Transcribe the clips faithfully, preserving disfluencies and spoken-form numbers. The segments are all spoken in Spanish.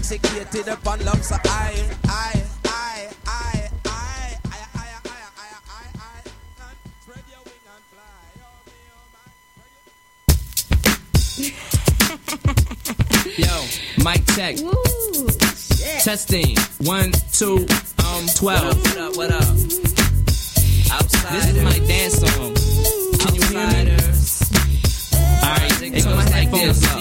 intoxicated upon love, so I, I, I, I, I, I, I, I, I, I, I, spread your wing and fly. Yo, mic check. Woo, shit. Testing. One, two, um, twelve. What up, what up? Outside. This is my dance song. Can you hear me? Alright, hey, put my headphones up.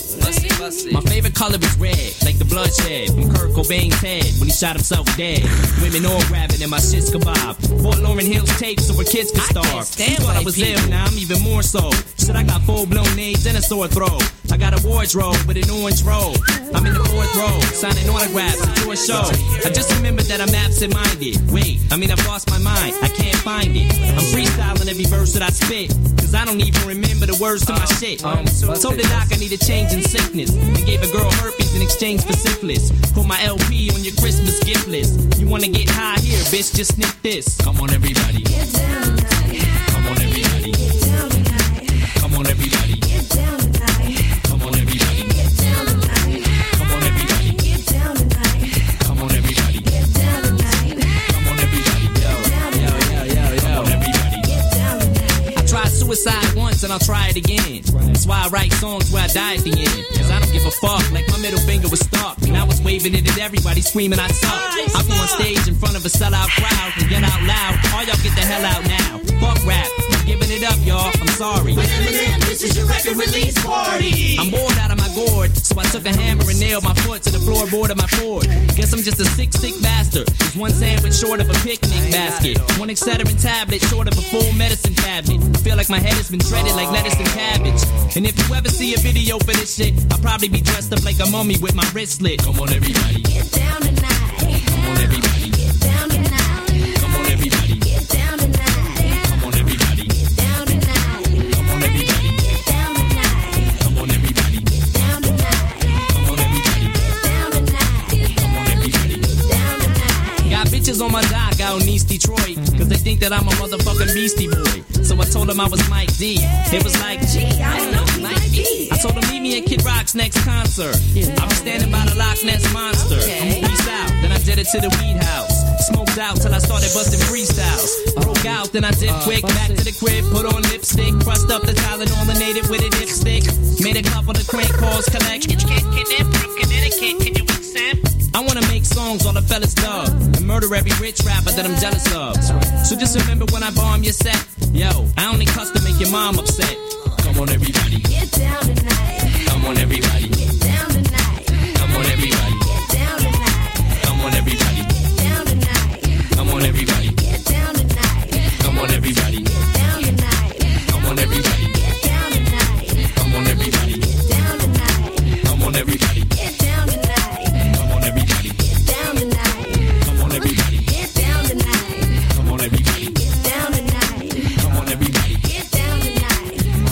My favorite color is red, like the bloodshed from Kurt Cobain's head when he shot himself dead. Women all grabbing and my shit's kebab. Bought Lauryn Hill's tapes so her kids could starve. You thought I was ill, now I'm even more so. Shit, I got full-blown AIDS and a sore throat. I got a wardrobe with an orange robe. I'm in the fourth row, signing autographs to a show. I just remembered that I'm absent-minded. Wait, I mean I've lost my mind, I can't find it. I'm freestyling every verse that I spit, cause I don't even remember the words to my shit. Um, told the doc I need a change in sickness, and gave a girl herpes in exchange for syphilis. Put my L P on your Christmas gift list. You wanna get high here, bitch, just sniff this. Come on everybody, get down tonight. Come on everybody, get down tonight. Come on everybody, get down tonight. Come on everybody, get down tonight. Come on everybody, get down tonight. Come on everybody, get down tonight. Come on everybody, yo, yo, yo, yo, yo. Come on everybody, get down tonight. I tried suicide once and I'll try it again. That's why I write songs where I die at the end. Cause I don't give a fuck, like my middle finger was stuck. And I was waving it at everybody, screaming I suck. I go on stage in front of a sellout crowd and yell out loud, all y'all get the hell out now. Fuck rap, I'm giving it up, y'all, I'm sorry. But Eminem, this is your record release party. I'm bored out of my gourd, so I took a hammer and nailed my foot to the floorboard of my Ford. Guess I'm just a sick, sick bastard. There's one sandwich short of a picnic basket. One Excedrin tablet short of a full medicine cabinet. I feel like my head has been shredded like lettuce and cabbage. And if you ever see a video for this shit, I'll probably be dressed up like a mummy with my wrist slit. Come on everybody, get down tonight. Come on everybody, get down tonight. Come on everybody, get down tonight. Come on everybody, get down tonight. Come on everybody, get down tonight. Come on everybody, get down tonight. Come on everybody, get down tonight. Come on everybody, get down tonight. Got bitches on my dock out in East Detroit, cause they think that I'm a motherfucking Beastie Boy. So I told them I was Mike D. They was like, gee, I don't know who Mike D. I told them meet me at Kid Rock's next concert. I was standing by the Loch Ness Monster. I'm peace out, then I did it to the weed house. Smoked out till I started busting freestyles. Broke out, then I did quick. Back to the crib, put on lipstick. Crushed up the Tylenol, laminated with a dipstick. Made a couple of crank calls, collect. Get kidnapped from Connecticut, can you accept? I wanna make songs all the fellas love and murder every rich rapper that I'm jealous of. So just remember when I bomb your set, yo, I only cuss to make your mom upset. Come on everybody, get down tonight. Come on everybody, get down tonight. Come on everybody, get down tonight. Come on everybody, get down tonight. Come on everybody, get down tonight. Come on everybody, get down tonight. Come on everybody, get down tonight. Come on everybody, get down tonight. Come on everybody, get down tonight. Come on everybody, get down tonight. Come on everybody, get down tonight. Come on everybody, get down tonight. Come on everybody, get down tonight.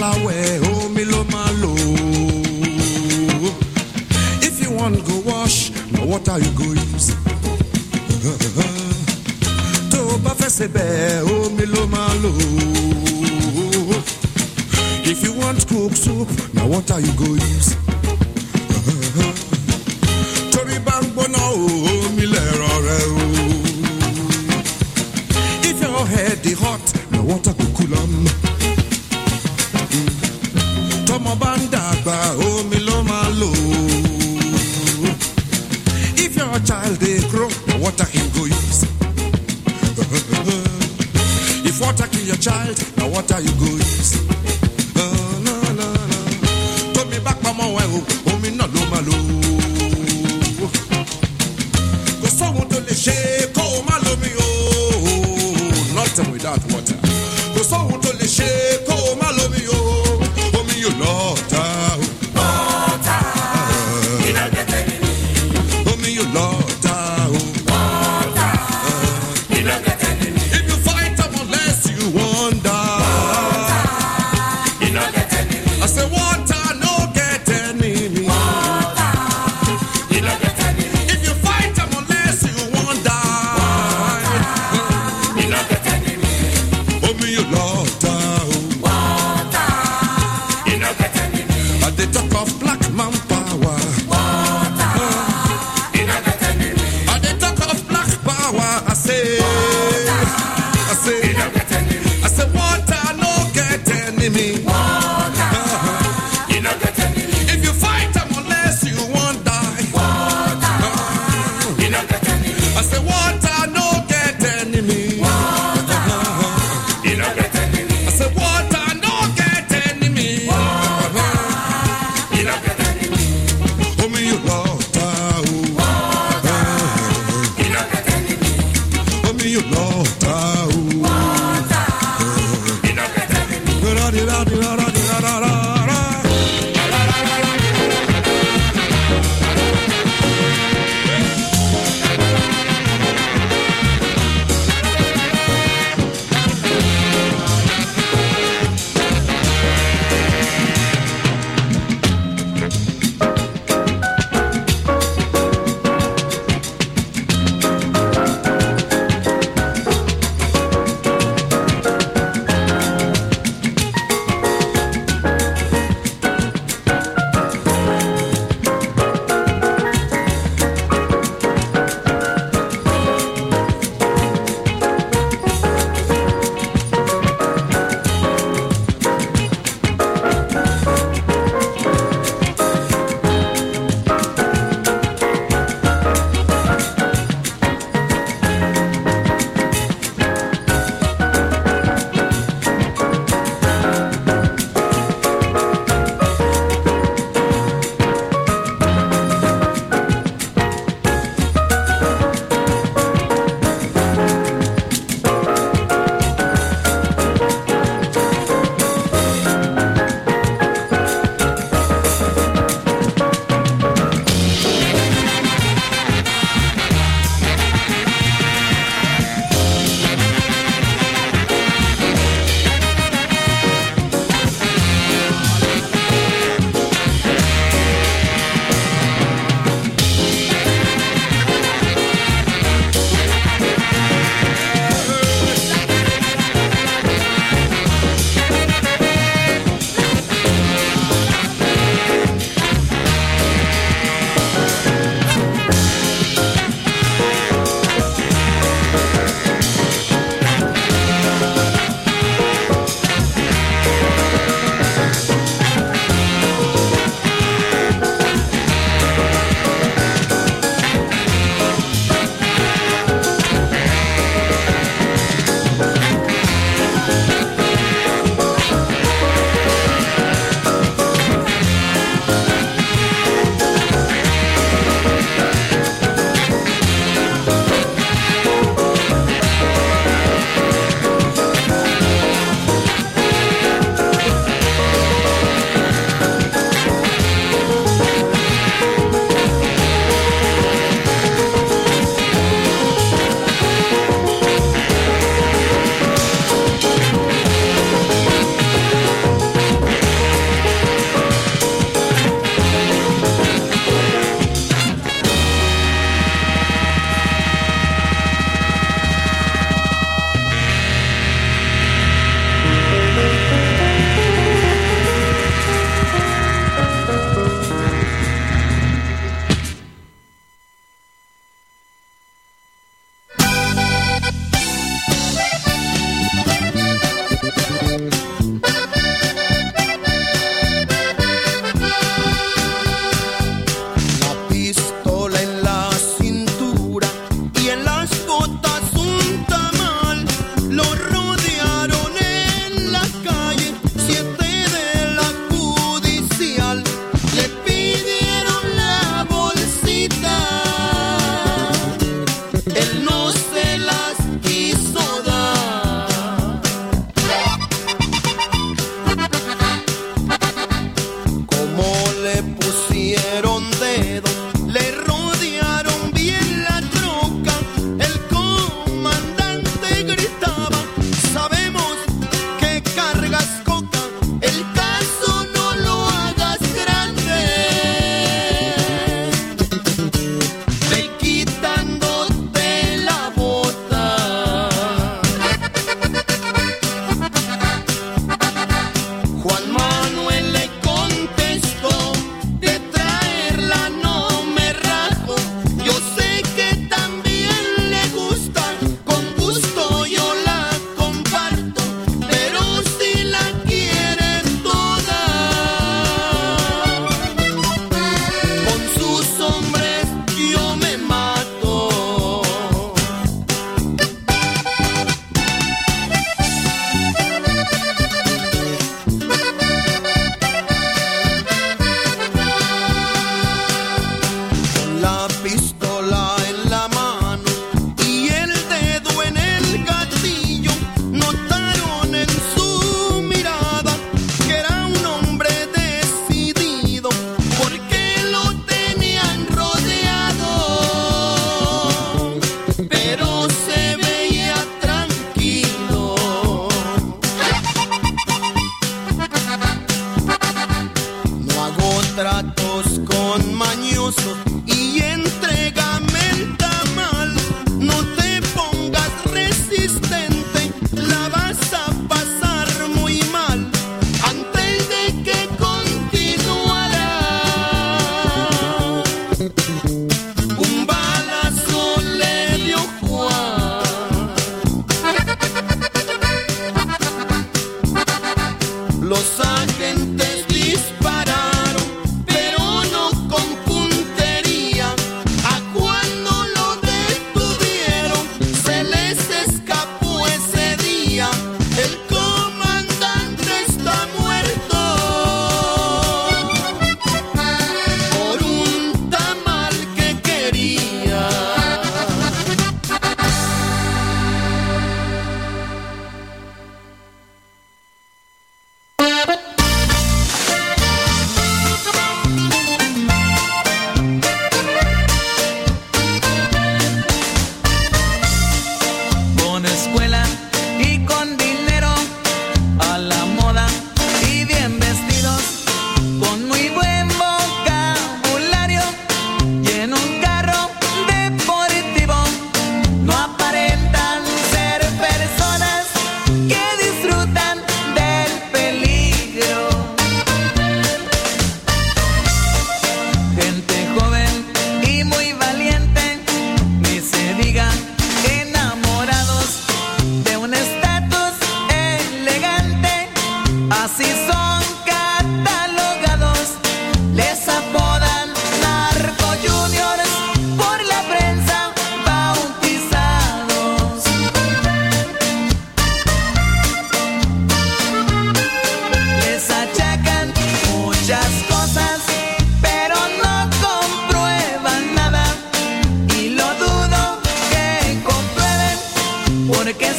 láwẹ̀ omi ló máa lò. If you want go wash, na water you go use. Tó o bá fẹ́ ṣe bẹ́ẹ̀ omi ló máa lò. If you want cook soup, na water you go use. Torí bá ń gbóná omi lẹ̀rọ rẹ o. If your head dey hot, na water go cool am. Tọ́mọ bá ń dàgbà omi ló máa lò. If your child dey grow, na water him go use. If water kill your child, na water you go use. Tómi bá pamọ́ ẹ o, omi náà ló máa lò. Kò sóhun tó lè ṣe kó o má lómi o. Nothing without water. Kò sóhun tó lè ṣe kó o má lómi o. Omi yóò lọ́ọ̀ta o. Lọ́ọ̀ta. Ìdàgbẹ́tẹ̀ nínú. Omi yóò lọ́ọ̀ta o. Lọ́ọ̀ta. Ìdàgbẹ́tẹ̀ nínú. If you fight them unless you wonder. Lọ́ọ̀ta. Ìdàgbẹ́tẹ̀ nínú. I say water no get enemy. Water. Ìdàgbẹ́tẹ̀ nínú. If you fight them unless you wonder. Water. Ìdàgbẹ́tẹ̀ nínú. Omi yóò lọ́ọ̀ta o.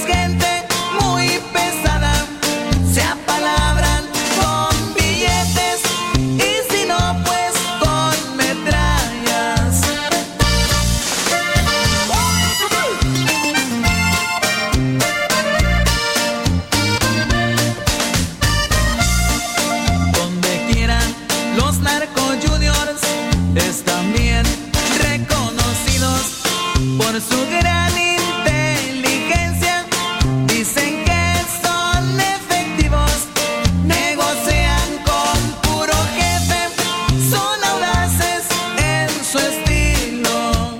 gente muy pesada, se apalabran con billetes y si no pues con metrallas. Donde quieran los narco juniors están bien reconocidos por su gran inteligencia. Dicen que son efectivos, negocian con puro jefe, son audaces en su estilo.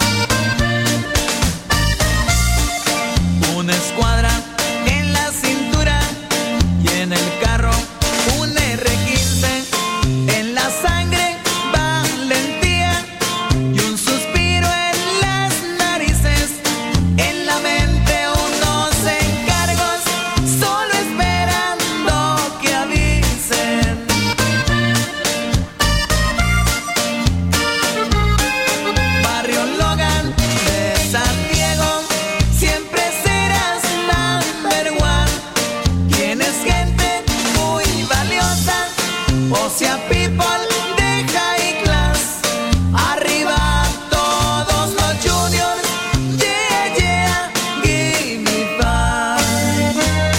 Una escuadra en la cintura y en el carro un erre quince, en la sangre valentía y un suspiro en las narices, en la mente unos encargos, solo esperando que avisen. Barrio Logan de San Diego, siempre serás number one. Tienes gente muy valiosa, o sea people de high class. Arriba todos los juniors, yeah, yeah, give me five.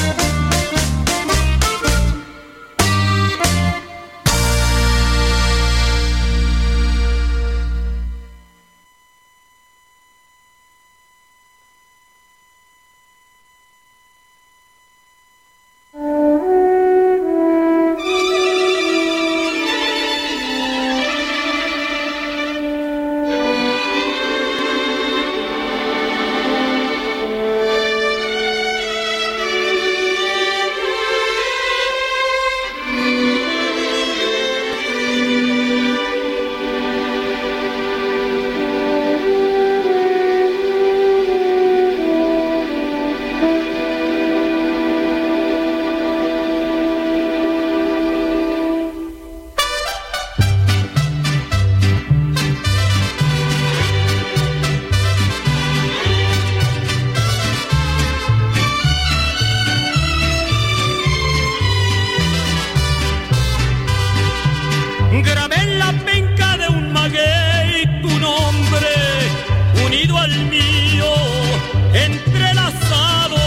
Grabé en la penca de un maguey tu nombre, unido al mío, entrelazados,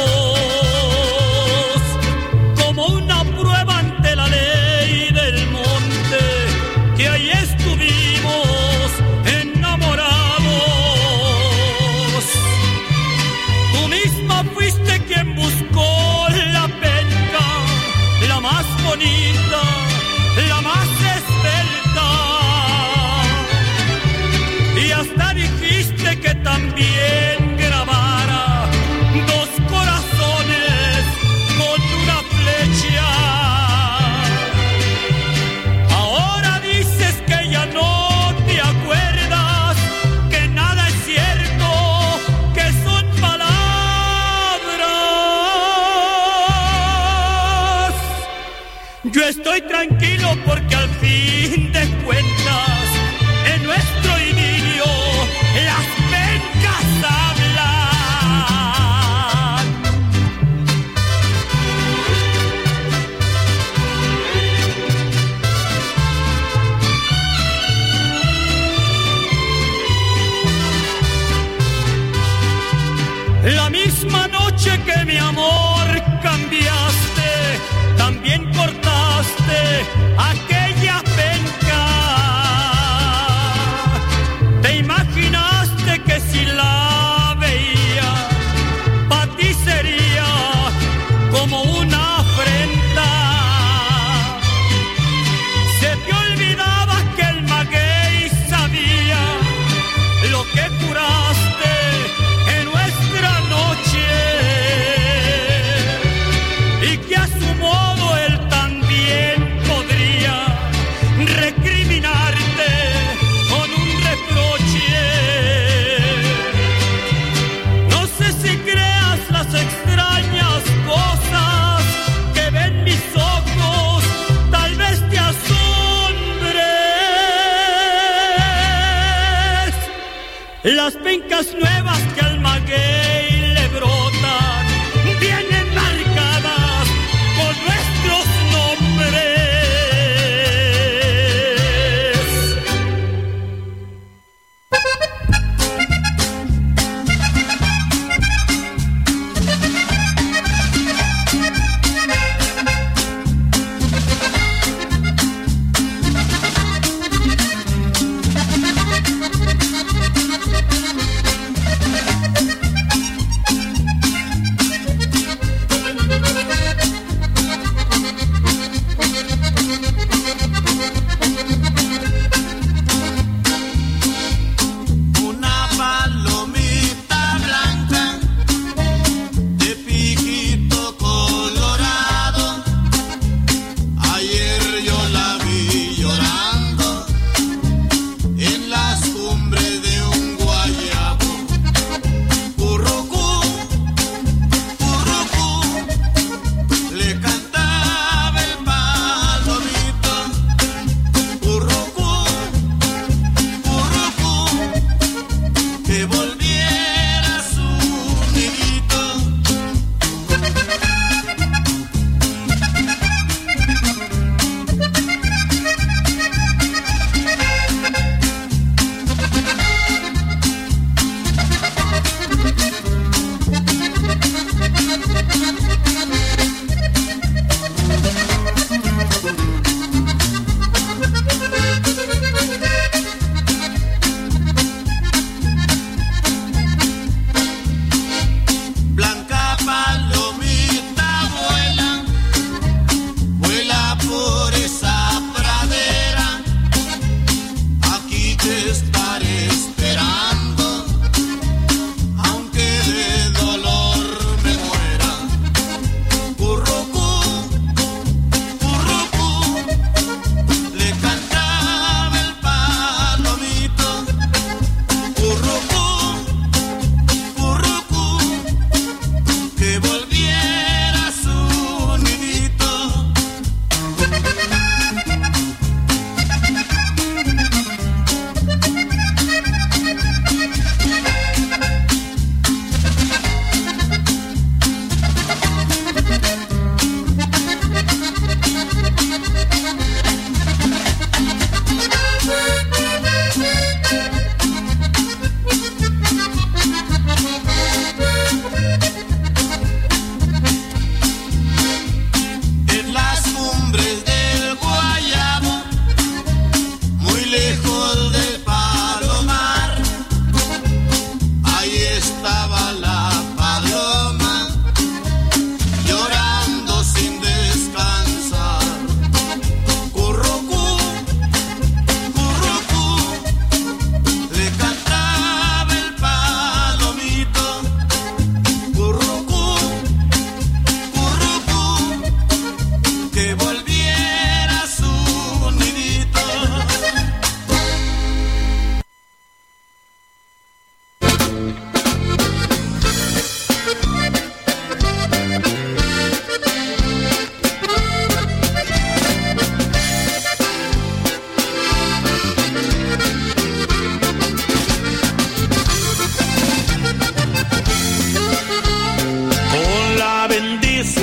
como una prueba ante la ley del monte, que ahí estuvimos enamorados. Tú misma fuiste quien buscó la penca, la más bonita, la más esbelta, y hasta dijiste que también grabara dos corazones con una flecha. Ahora dices que ya no te acuerdas, que nada es cierto, que son palabras. Yo estoy tranquilo porque al fin de cuentas en nuestro idilio las pencas hablan. La misma noche que mi amor cambiaste, también cortaste aquella penca.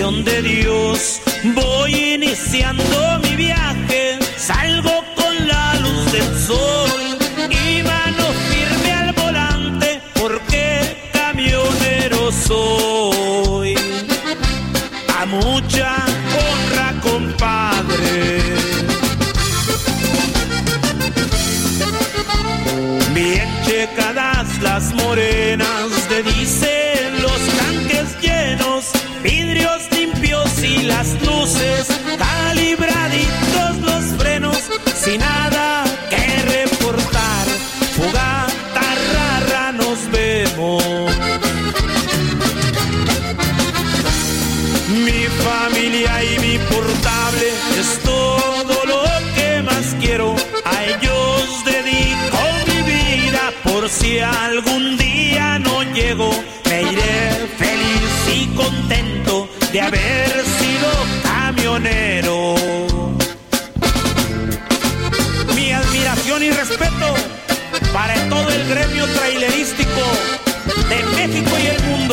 bendición de Dios. Voy iniciando mi viaje, salgo con la luz del sol y mano firme al volante porque camionero soy. A mucha honra, compadre. Bien checadas las morenas de diésel, los tanques llenos, vidrios limpios y las luces, calibraditos los frenos, sin nada que reportar, fogata rara nos vemos. Mi familia y mi portable es todo lo que más quiero, a ellos dedico mi vida, por si algún día no llego, me iré feliz y contento de haber sido camionero. Mi admiración y respeto para todo el gremio trailerístico de México y el mundo.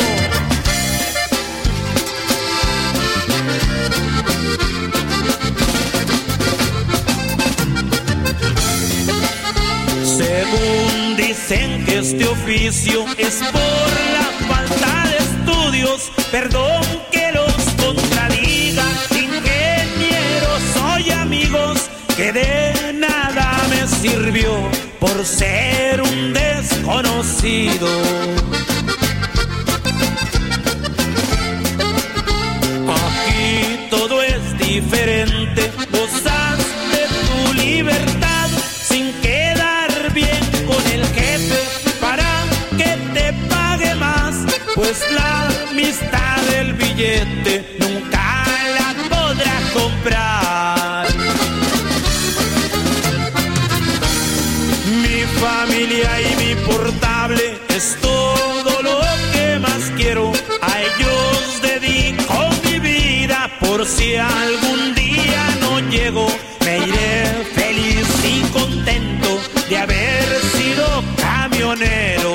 Según dicen que este oficio es por la falta de estudios, perdón que los contradiga, ingeniero soy, amigos, que de nada me sirvió por ser un desconocido. Aquí todo es diferente, gozas de tu libertad sin quedar bien con el jefe para que te pague más, pues la amistad del billete nunca la podrá comprar. Mi familia y mi portable es todo lo que más quiero, a ellos dedico mi vida, por si algún día no llego, me iré feliz y contento de haber sido camionero.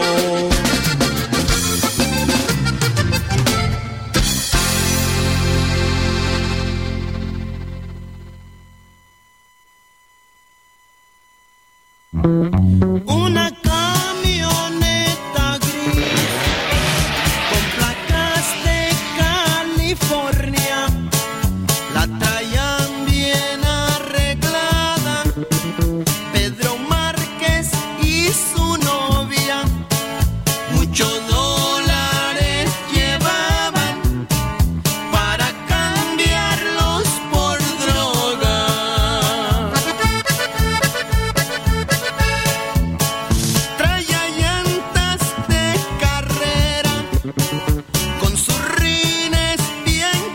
Una camioneta gris con placas de California, la traían bien arreglada Pedro Márquez y su novia. Muchos dólares llevaban para cambiarlos por droga. Traía llantas de carrera con sus rines bien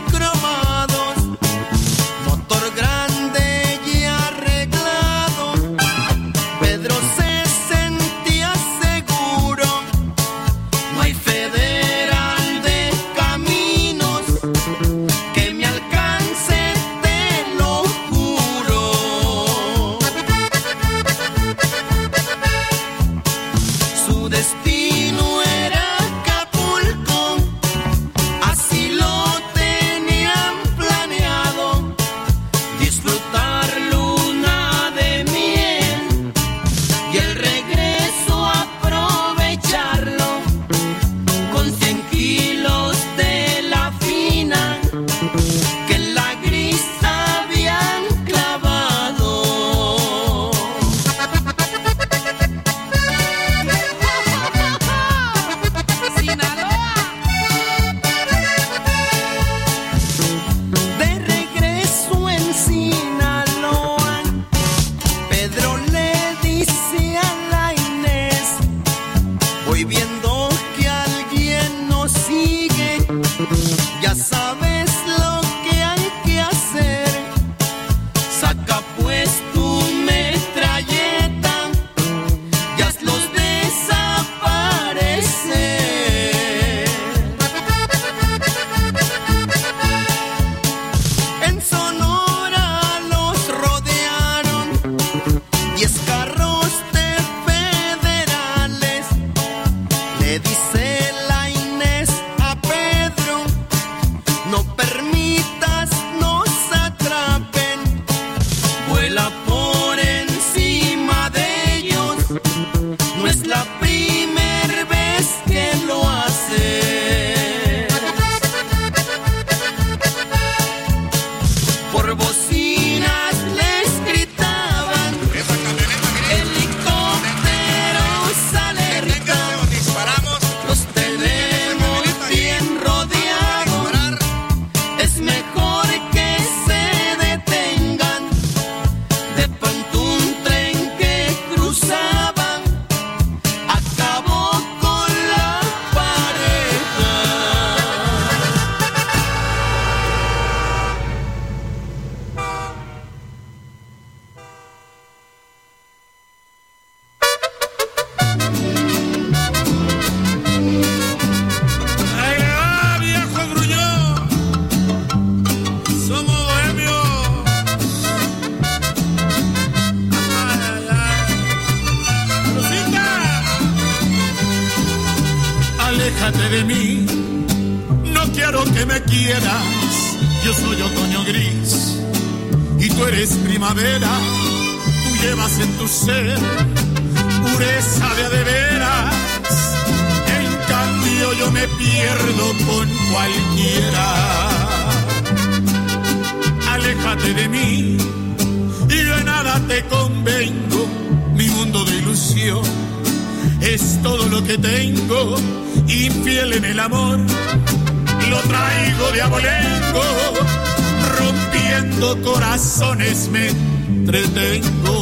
quieras, yo soy otoño gris y tú eres primavera. Tú llevas en tu ser pureza de a de veras. En cambio yo me pierdo con cualquiera. Aléjate de mí y de nada te convengo. Mi mundo de ilusión es todo lo que tengo. Infiel en el amor, lo traigo de abolengo. Rompiendo corazones me entretengo.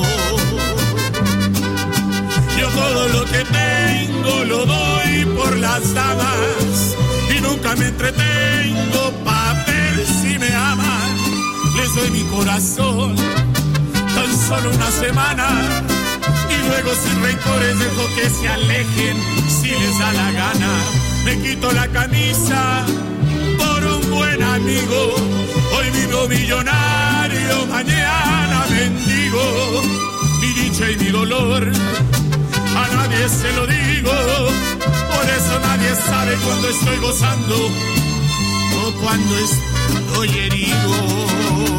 Yo todo lo que tengo lo doy por las damas y nunca me entretengo pa' ver si me aman. Les doy mi corazón tan solo una semana y luego sin rencores dejo que se alejen si les da la gana. Me quito la camisa por un buen amigo. Hoy vivo millonario, mañana mendigo. Mi dicha y mi dolor a nadie se lo digo. Por eso nadie sabe cuando estoy gozando o cuando estoy herido.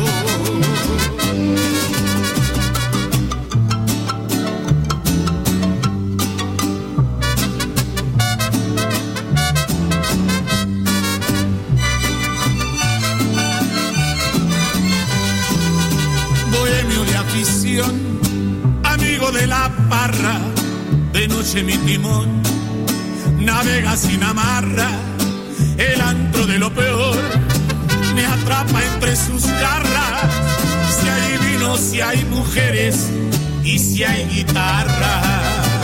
Amigo de la parra, de noche mi timón navega sin amarra. El antro de lo peor me atrapa entre sus garras. Si hay vino, si hay mujeres y si hay guitarras.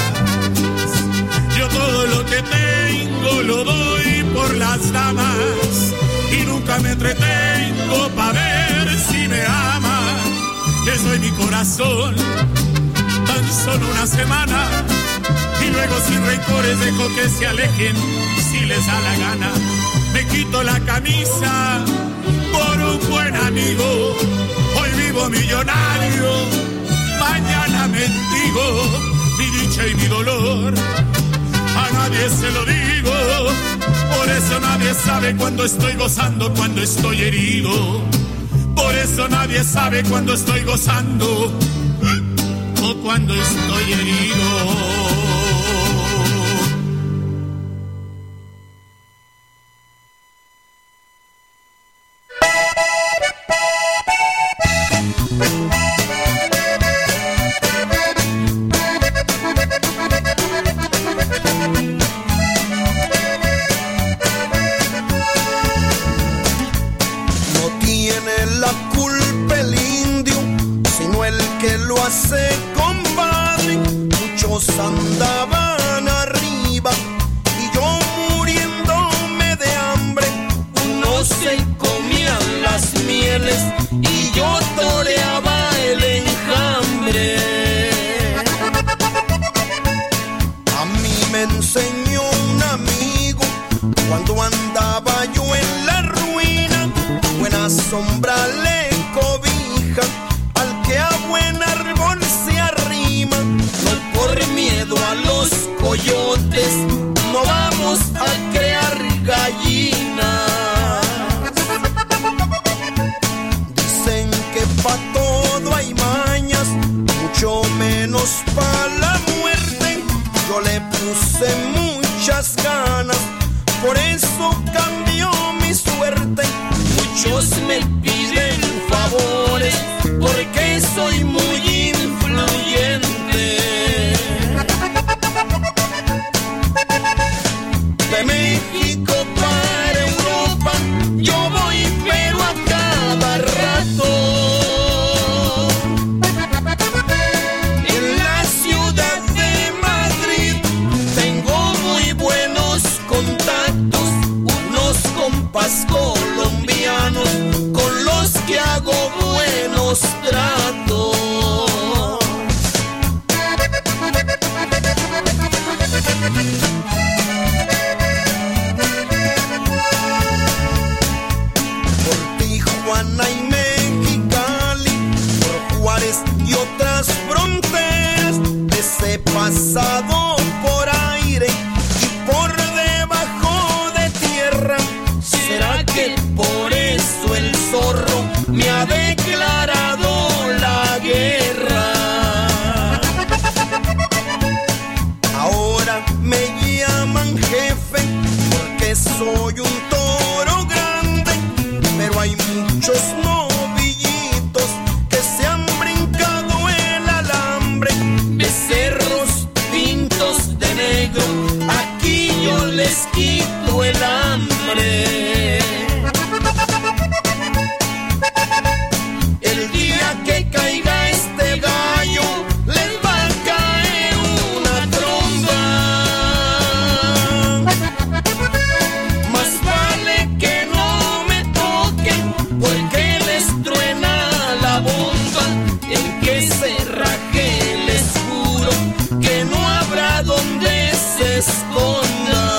Yo todo lo que tengo lo doy por las damas y nunca me entretengo pa' ver si me aman. Les doy mi corazón tan solo una semana y luego sin rencores dejo que se alejen si les da la gana. Me quito la camisa por un buen amigo. Hoy vivo millonario, mañana mendigo. Mi dicha y mi dolor a nadie se lo digo. Por eso nadie sabe cuando estoy gozando, cuando estoy herido. Por eso nadie sabe cuando estoy gozando o cuando estoy herido. Andaban arriba y yo muriéndome de hambre. Unos se comían las mieles y yo toreaba el enjambre. A mí me enseñó un amigo cuando andaba yo en la ruina. Buena sombra le cobija al que a buen árbol se arrima. No por miedo a los coyotes, no vamos a crear gallinas. Dicen que pa' todo hay mañas, mucho menos pa' la muerte. Yo le puse muchas ganas, por eso cambió mi suerte. Muchos me piden favores porque soy muy influyente. De México para Europa yo voy pero a cada rato. En la ciudad de Madrid tengo muy buenos contactos, unos compas colombianos con los que hago buenos tratos. Por Tijuana y Mexicali, por Juárez y otras fronteras, les he pasado por aire y por debajo de tierra. ¿Será que por muchos novillitos que se han brincado el alambre. Becerros pintos de negro, aquí yo les quito el hambre. El día que caiga este gallo, les va a caer una tromba. Más vale que no me toquen, porque les truena la bomba. El que se raje, les juro que no habrá donde se esconda.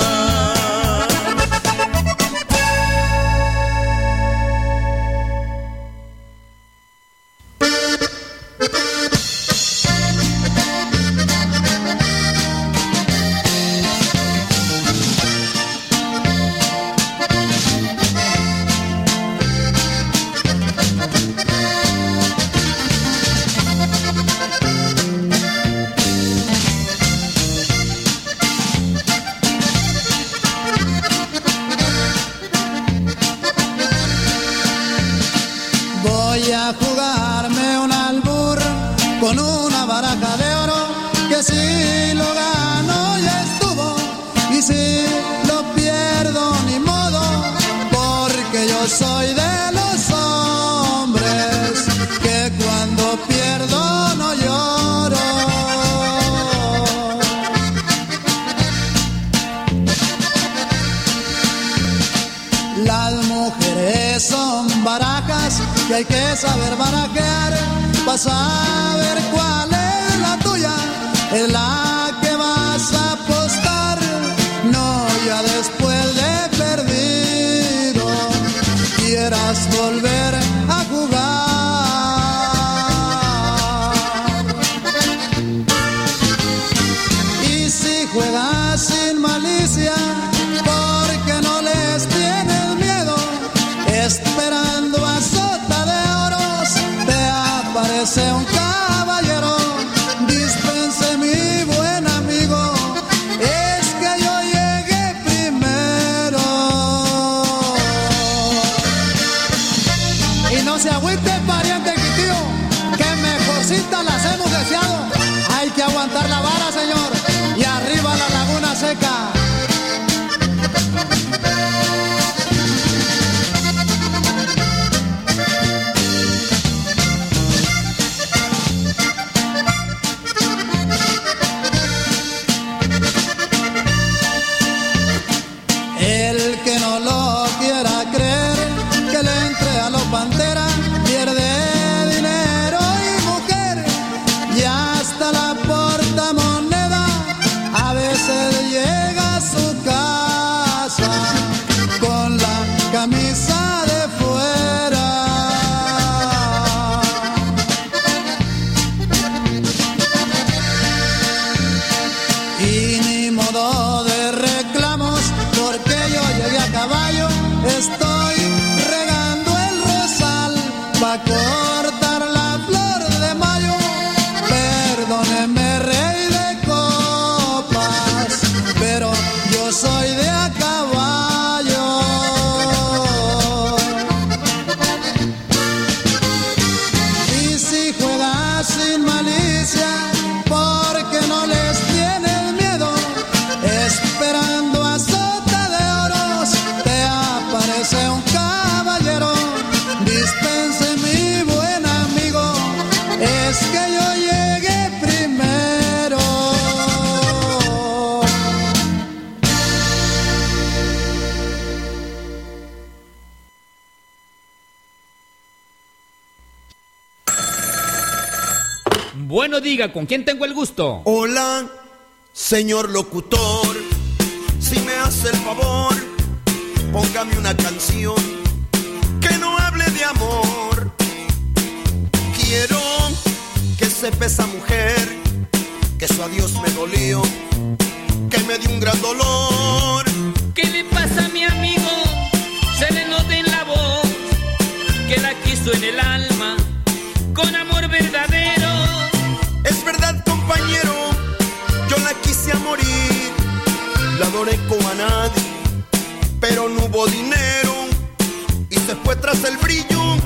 Voy a jugarme un albur con una baraja de oro, que si lo gano ya estuvo, y si lo pierdo ni modo, porque yo soy de los hombres que cuando pierdo no lloro. Las mujeres son barajas que hay que saber barajear para saber cuál es la tuya, es la que vas a apostar, no ya después de perdido quieras volver a jugar. Y si juegas sin malicia, porque no les tienes miedo, esperando a sota de oros, te aparece un caballero. Dispense mi buen amigo, es que yo llegué primero. Y no se agüite, pariente quitío, que mejorcita las hemos deseado. Hay que aguantar la vara, señor, y arriba la laguna seca. El que no lo quiera creer, que le entre a los Pantera, pierde dinero y mujer, y hasta la portamoneda a veces llega a su casa con la camisa de fuera. Y ni modo de reclamos, porque yo llegué a caballo, estoy regando el rosal pa' cortar la flor de mayo. Perdóneme, rey de copas, pero yo soy de a caballo. Y si juegas sin malicia, porque no les tienes miedo, esperando a sota de oros, te aparece un caballero. Dispense mi buen amigo, es que yo llegué primero. Bueno, diga, ¿con quién tengo el gusto? Hola, señor locutor, si me hace el favor, póngame una canción que no hable de amor. Quiero que sepa esa mujer que su adiós me dolió, que me dio un gran dolor. ¿Qué le pasa a mi amigo? Se le nota en la voz que la quiso en el alma con amor verdadero. Es verdad, compañero, yo la quise a morir, la adoré como a nadie, pero no hubo dinero y se fue tras el brillo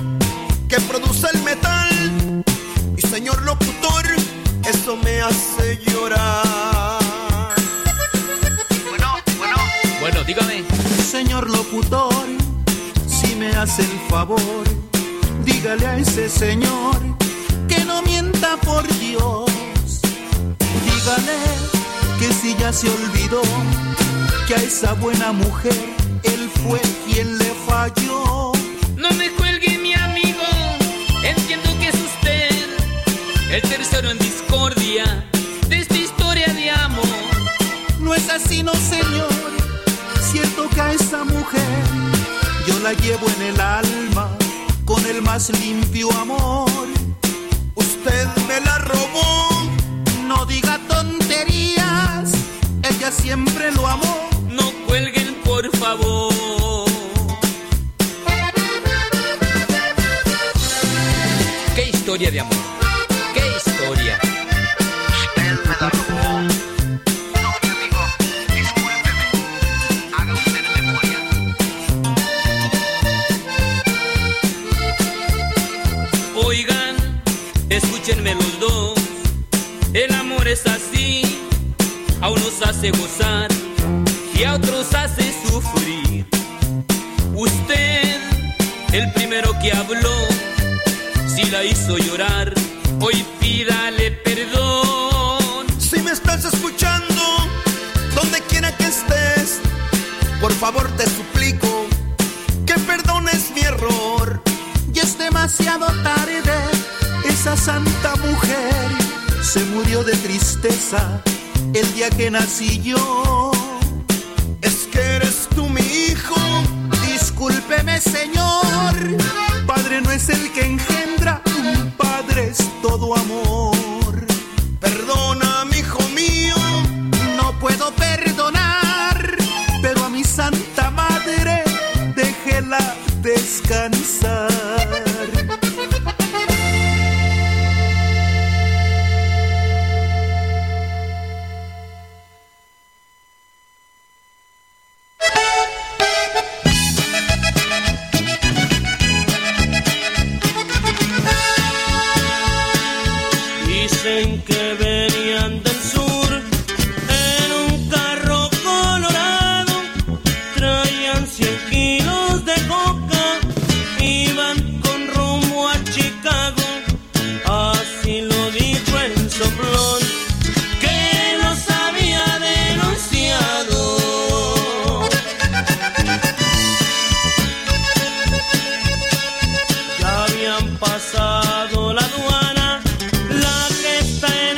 que produce el metal. Y señor locutor, eso me hace llorar. Bueno, bueno. Bueno, dígame. Señor locutor, si me hace el favor, dígale a ese señor que no mienta por Dios. Dígale que si ya se olvidó que a esa buena mujer él fue quien le falló. No me cuelgue, mi amigo, entiendo que es usted el tercero en discordia de esta historia de amor. No es así, no señor, siento que a esa mujer yo la llevo en el alma con el más limpio amor. Usted me la robó. No diga tonterías, ella siempre lo amó. No cuelguen, por favor. ¿Qué historia de amor? ¿Qué historia? Usted me la robó. No, mi amigo, discúlpeme. Haga usted memoria. Oigan, escúchenme los dos. El amor es así, a unos hace gozar y a otros hace sufrir. Usted, el primero que habló, si la hizo llorar, hoy pídale perdón. Si me estás escuchando, donde quiera que estés, por favor te suplico que perdones mi error. Ya es demasiado tarde, esa santa mujer se murió de tristeza el día que nací yo. Es que eres tú mi hijo. Discúlpeme, señor, padre no es el que engendra, un padre es todo amor. Perdona, mi hijo mío. No puedo perdonar, pero a mi santa madre déjela descansar. Dicen que venían del sur en un carro colorado, traían cien kilos de coca, iban con rumbo a Chicago. Así lo dijo el soplón que los había denunciado. Ya habían pasado la aduana, la que está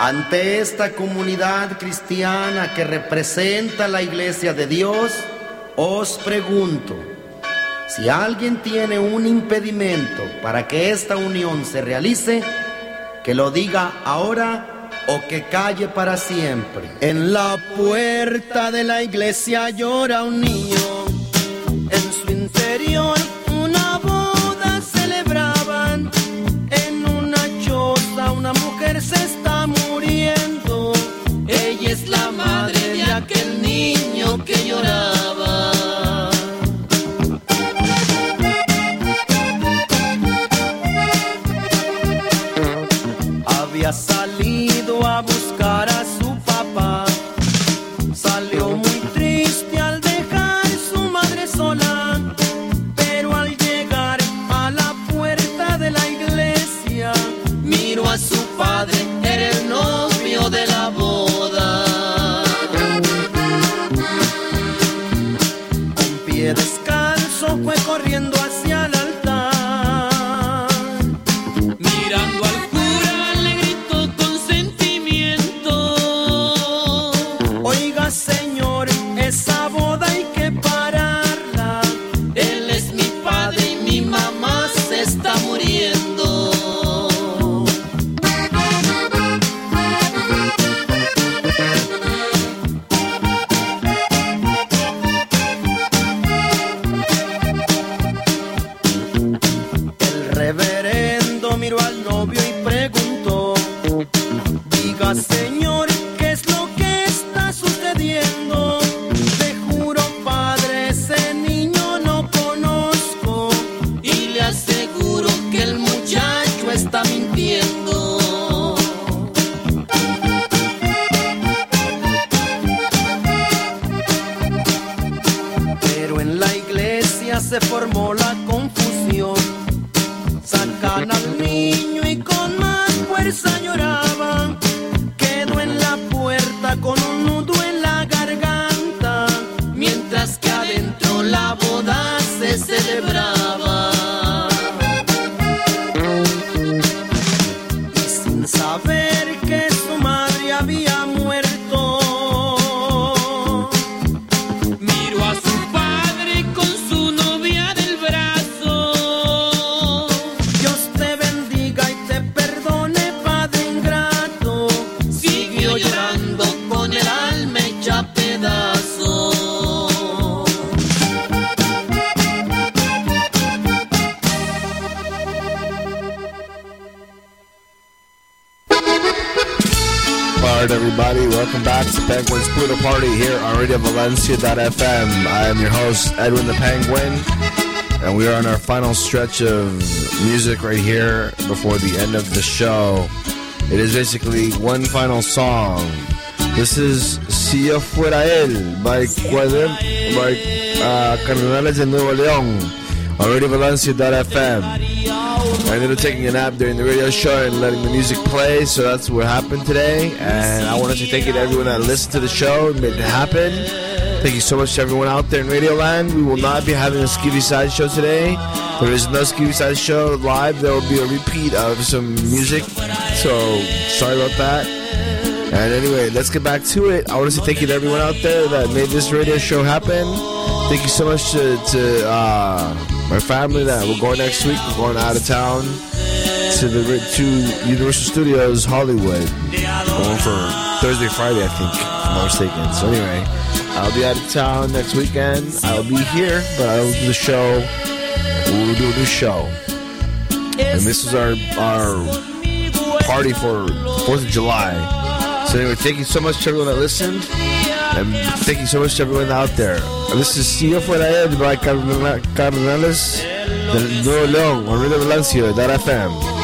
Ante esta comunidad cristiana que representa la Iglesia de Dios, os pregunto, si alguien tiene un impedimento para que esta unión se realice, que lo diga ahora o que calle para siempre. En la puerta de la iglesia llora un niño, en su interior una boda celebraban, en una choza una mujer se está muriendo, ella es la madre de aquel niño que lloraba. Había salido a buscar a su papá, salió muy triste al dejar su madre sola, pero al llegar a la puerta de la iglesia, miró a su padre, era el novio de la boda. Con pie descalzo fue corriendo hacia el altar, mirando al Señor, esa boda hay que pararla. Él es mi padre y mi mamá se está muriendo. El reverendo miró al novio y preguntó: diga, Señor, ¿qué es lo que está sucediendo? Te juro, padre, ese niño no conozco, y le aseguro que el muchacho está mintiendo. Pero en la iglesia se formó la confusión, sacan al niño y con más fuerza lloraban. Quedó en la puerta con un nudo en la garganta, mientras que adentro la boda se celebraba. Y sin saber que su madre había muerto, miró a su padre con su novia del brazo. Dios te bendiga y te perdone, padre ingrato. Siguió llorando con el alma hecha pedazos. Alright, everybody, welcome back to Penguin's Pluto Party here on Radio Valencia dot f m. I am your host, Edwin the Penguin, and we are on our final stretch of music right here before the end of the show. It is basically one final song. This is Si Yo Fuera Él by, Cuadem, by uh, Cardenales de Nuevo León on Radio Valencia dot f m. I ended up taking a nap during the radio show and letting the music play, so that's what happened today. And I want to say thank you to everyone that listened to the show and made it happen. Thank you so much to everyone out there in Radio Land. We will not be having a Skivvy Side Show today. There is no Skivvy Side Show live. There will be a repeat of some music, so sorry about that. And anyway, let's get back to it. I want to say thank you to everyone out there that made this radio show happen. Thank you so much to, to uh, my family that we're going next week. We're going out of town to the to Universal Studios Hollywood. Going for Thursday, Friday, I think, if I'm not mistaken. So anyway, I'll be out of town next weekend. I'll be here, but I'll do the show. We'll do a new show. And this is our our party for fourth of July. So anyway, thank you so much to everyone that listened. And thank you so much to everyone out there. This is Si Yo Fuera Él by Cardenales del Nuevo León on Radio Valencia dot f m.